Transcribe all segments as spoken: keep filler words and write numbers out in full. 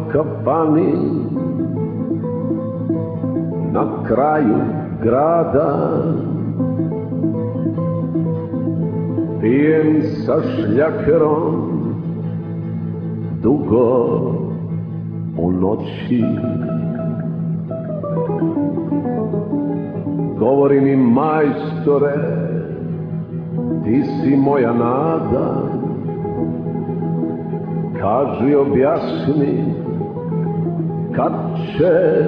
kafani na kraju grada, pijem sa šljakerom dugo u noći. Govori mi majstore, ti si moja nada, kaži, objasni, kad će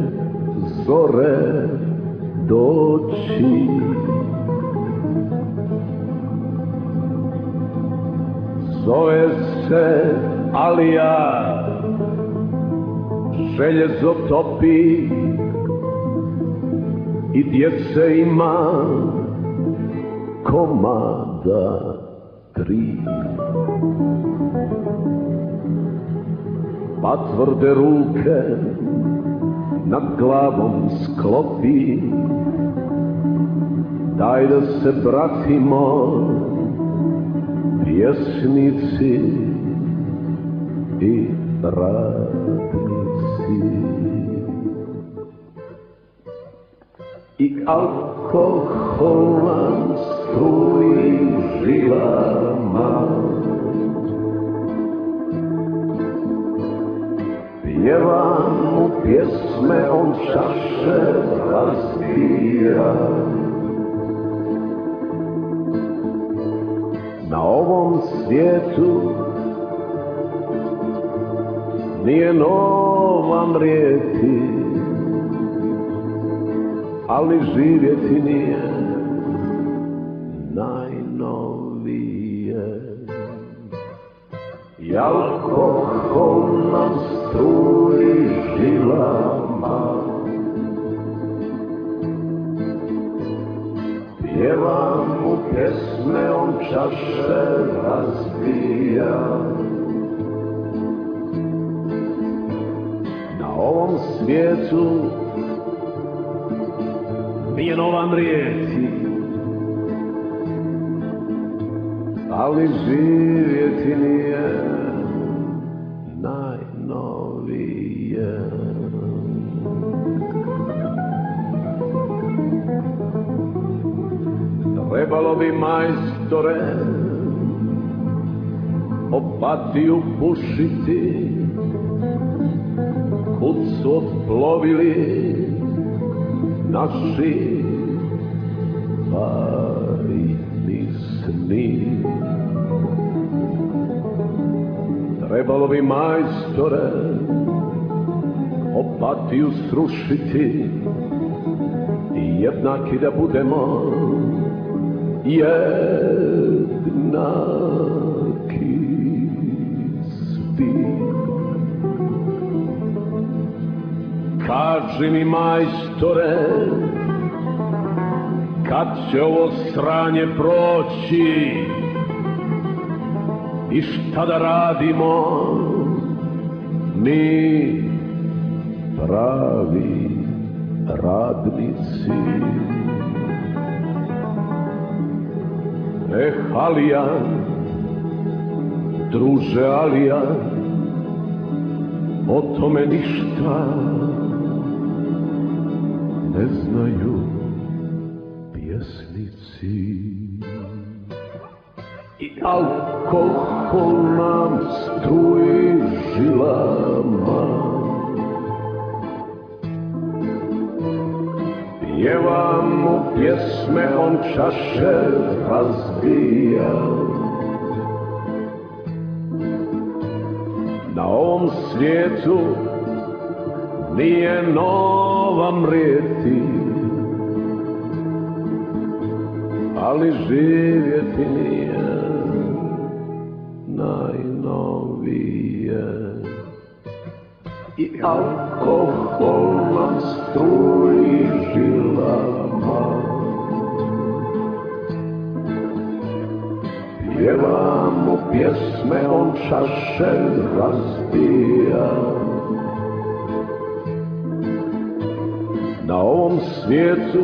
zore doći. Zove se Alija, željezo topi i djece ima komada tri. Pa tvrde ruke nad glavom sklopi, daj da se bratimo pjesnici i radnici. I alkohol nam struji žilama, pjevam mu pjesme, on čaše razbija. Na ovom svijetu nije nova mrijeti, ali živjeti nije najnovije. I alkohol nam struji žilama, pjevam mu pjesme, on čaše razbija. Na ovom svijetu nije nova mrijeti, ali živjeti nije najnovije. Trebalo bi, majstore, Opatiju pušiti, kud su otplovili naši bajni sni. Trebalo bi, majstore, Opatiju srušiti i jednaki da budemo, jednaki svi. Kaži mi, majstore, kad će ovo sranje proći i šta da radimo mi pravi radnici. Eh, Alija, druže Alija, o tome ništa ne znaju pjesnici. I alkohol nam struji žilama, pjevam mu pjesme, on čaše razbija. Na ovom svijetu nije nova mrijeti, ali živjeti nije najnovije. I alkohol nam struji žilama, pjevam mu pjesme, on čaše razbija. Na ovom svijetu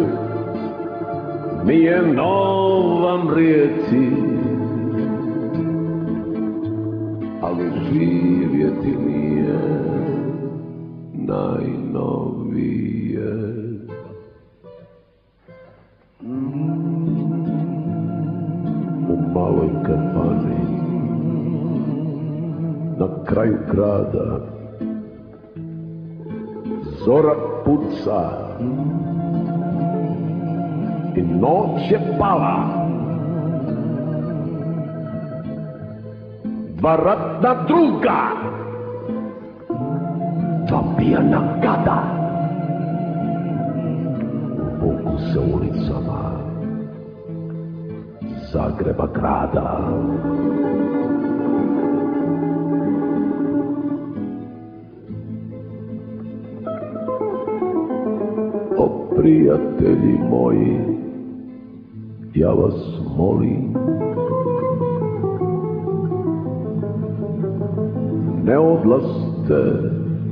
nije nova mrijeti, ali živjeti nije najnovije. U maloj kafani na kraju grada zora puca i noć je pala. Dva ratna druga, dva pijana gada vuku se ulicama Zagreba grada. O prijatelji moji, ja vas molim, ne odlazite,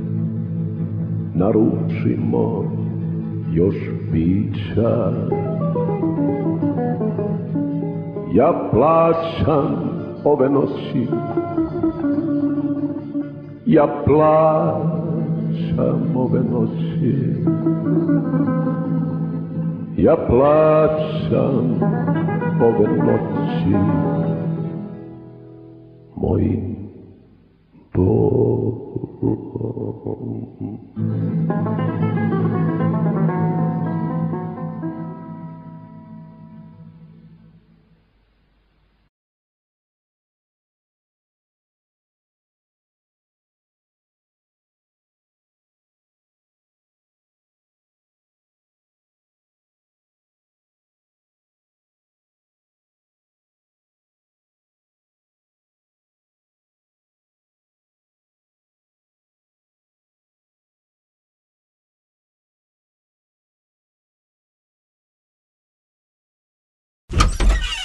naručimo još pića. Ja plaćam ove noći, ja plaćam ove noći, ja plaćam ove noći mojim Bogom.